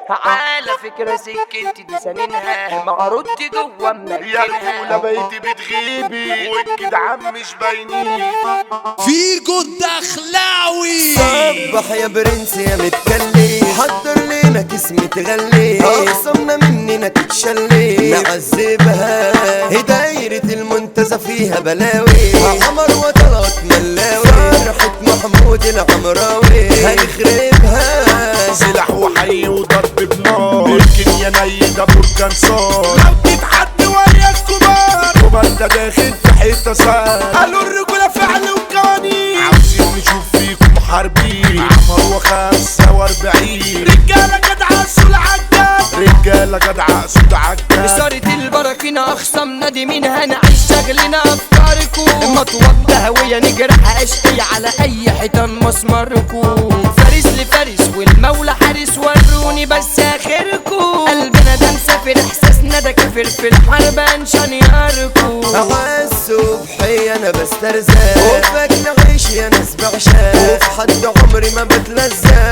على فكرة سكنتي دي سنينها معروضتي جوا يا منكنها رجولة بقيتي بتغيبي والجدعان مش باينين. فيجو الدخلاوي صبح يا برنس يا متكلي، حضر لينا كيس متغلي، اخصمنا مننا تتشلي نعذبها. دايرة المنتزه فيها بلاوي، عمر وطلعت ملاوي، فرحة محمود العمراوي هنخربها. سلاح وحي وضرب بنار، يمكن يا نيدة بركان صار. لو تتحدي ويا الكبار تبقى انت داخل في حتة سار. قالوا الرجولة فعل وقوانين، عاوزين نشوف فيكم محاربين. عمر و45 رجالة جدعة سود عجاب، رجالة جدعة سود عجاب. إثارة البراكينة أخصمنا دي مين هنعيش شغلنا أفكاركم. مطوة هوية نجرح أشقي على أي حيطان مسمركم. فارس لفارس والمولى حارس وروني بس آخركم. قلبنا ده مسافر إحساسنا ده كافر في الحرب أنشان ياركم. عالصبحية أنا بسترزق وفاك نعيش يا ناس بعشاق، وفي حد عمري ما بتلزق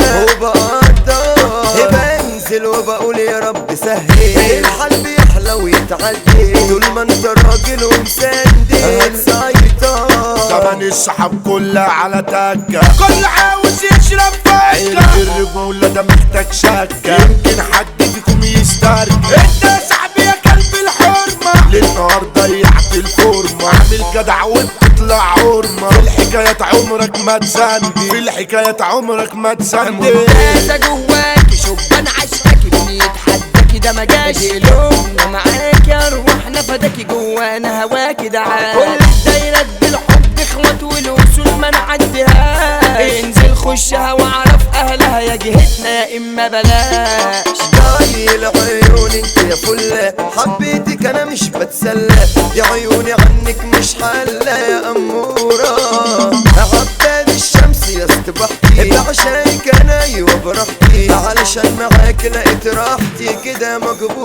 وبقدر بنزل وبقول يا رب سهل. الحال بيحلى ويتعدي طول ما انت راجل ومسندل هتسيطر. زمن السحاب كلها على تكة، كل عاوز يشرب فكة. الرجولة ده محتاج شكة، يمكن حد فيكم يسترجع. انت يا صاحبي يا كلب الحرمة، للنهار ضيعت الفورمة. عامل جدع وبتطلع عرمة، في الحكايات عمرك ما تسندي، في الحكايات عمرك ما تسندي. ممتازة جواكي شبان عشقاكي بنتحداكي ده مجاش قلوبنا معاكي أرواحنا فداكي جوانا هواكي دعاك. كل الدايرات بالحب اخوات والوصول ما نعديهاش. انزل خشها واعرف أهلها يا جهتنا يا إما بلاش. ضايل عيون انت يا فلة، حبيتك انا مش بتسلى، يا عيوني عنك مش حلة يا أمورة. عباد الشمس يا استبحتي، بعشقك انا ايوه براحتي، علشان معاك لقيت راحتي كده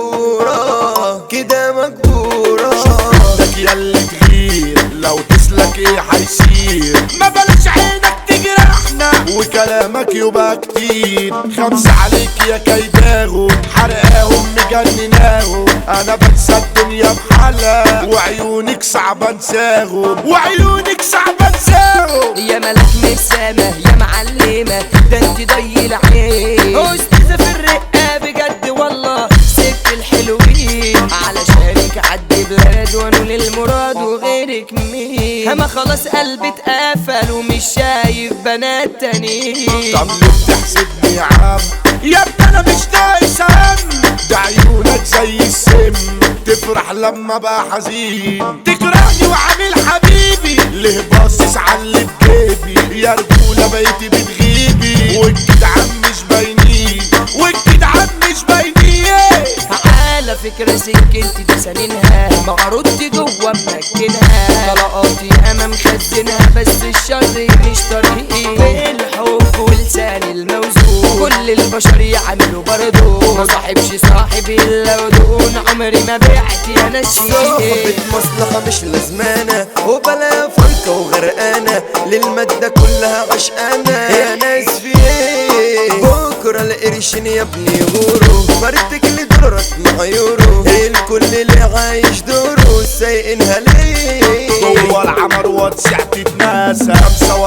مجبورة كده مجبورة. شفتك ياللي تغير لو تسلك ايه حيصير. ما بلاش عينك تجرحنا وكلامك يبقى كتير. خمسة عليك يا كيداهم، حرقاهم مجنناهم. انا بنسى الدنيا بحالها وعيونك صعبة انساهم، وعيونك صعبة انساهم. يا ملك مسامة يا معلمة ده انت ضي العين، أستاذة في الرقة بجد والله ست الحلوين. علشانك عدي بلاد وانول المراد وغيرك مين. هما خلاص قلبي اتقفل ومش شايف بنات تانيين. طب ليه بتحسدني يا عم يا ابني؟ انا مش ناقص هم، ده عيونك زي السم. تفرح لما بقى حزين، تكرهني وعامل حبيبي. ليه باصص على اللي في جيبي؟ يا رجولة بقيتي بتغيبي والجدعان مش باينين، والجدعان مش باينين. على فكرة سكنتي دي سنينها معروضتي جوا منكنها. طلقاتي أنا مخزنها بس الشر مش طريقي. بالحب ولسان الموزون كل البشر يعملوا برضو. ما صاحبش صاحبي إلا ودون، عمري ما بعت يا نشيد. صحبة مصلحة مش لازمانة وبلا فرقة وغرقانة، للمادة كلها عشقانة. يا ناس في ايه بكرة القرشين يا ابني غورو، فرتك لدولارات مع يورو. الكل اللي عايش دوره سايقينها ليه. جوه العمر واتسعة تتناسى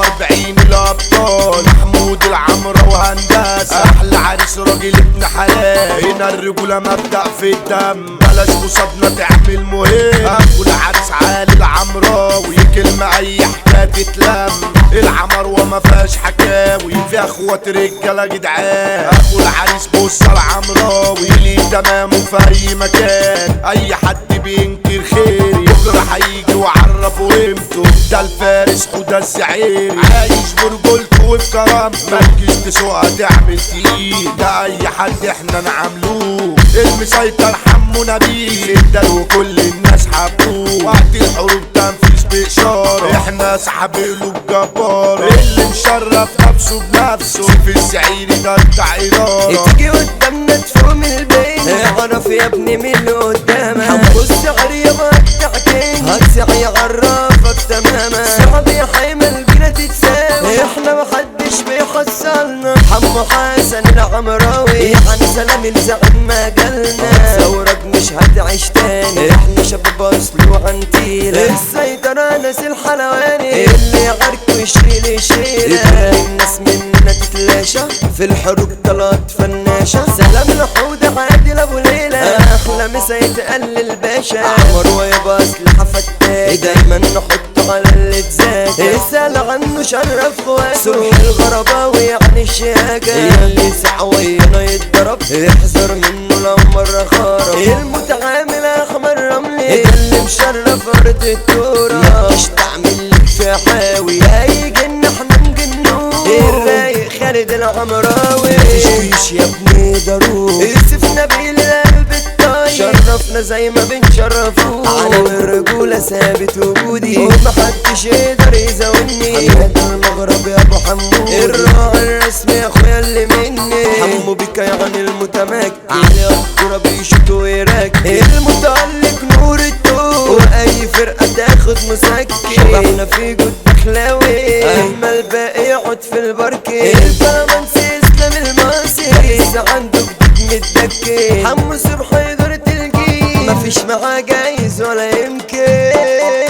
45 الابطال. محمود العمرة وهندسة، احلى عريس راجل ابن حلال. هنا الرجولة مبدأ في الدم، بلاش مصابنا تعمل مهم. اخو العريس عالي العمراوي، كلمة اي حكاية تتلم. العمر وما فيهاش حكاوي، في اخوات رجالة جدعان. اخو العريس بص العمراوي ليه تمامه في اي مكان. اي حد بينكر خيري بكره هيجي وعرفه قيمته. ده الفارس وده الزعير، عايش برجولته وفي كرامته. مالكش تسوقها تعمل تقيل، ده اي حد احنا نعاملوه. المسيطر حمو نبيل الدل وكل الناس حبوه. وقت الحروب تنفيذ بإشارة، احنا اصحاب قلوب جبارة. اللي مشرف نفسه بنفسه، سيف الزعيري ده بتاع إدارة. تيجي قدامنا تفوم البين، اعرف يا ابني مين اللي قدامك. حمو السعر يا مقطعتين، هتسعي يعرفك تماما. صعب يا حيمل بينا تتساوي، احنا محدش بيحصلنا. حمو حسن العمراوي يعني سلام الزعم مجالنا ثورك مش هتعيش تاني احنا شباب اصل وعنتيلة السيطرة ناس الحلواني اللي يعاركوا يشيل يشيلة الناس منا تتلاشى في الحروب طلعت فناشة سلام لحود عادل ابو ليلى احلى مسا يتقلل باشا عمر ويبقى اسلحة فتاك دايما نحطه على اللي تزاك اسأل عنه شرف اخواته صبح الغرباوي يعني الشياكة اللي سعوينا يتضرب احذر منه لو مرة خرب المتعامل احمر رملي اللي مشرف ارض التورة مش تعمل لك في حاوي هيجي ان احنا نجنوه الرايق خالد العمراوي مفيش يا ابني ضروري يوسف نبيل القلب الطيب شرفنا زي ما بنشرفوه على الرجولة ثابت وجودي ومحدش يقدر يزاولني حماد المغرب يا ابو حمود الراعي الرسمي يا اخويا اللي مني حمو بك يعني المتمكن علي الكورة بيشوط ويركب المتألق نور الدور واي فرقة تاخد مسكن شبحنا في جود دخلاوي اما الباقي يقعد في الباركي البلمنسي اسلام المصري لسه عنده جديد متدكي حمو صبحي دورة الجيل مفيش معاه جايز ولا يمكن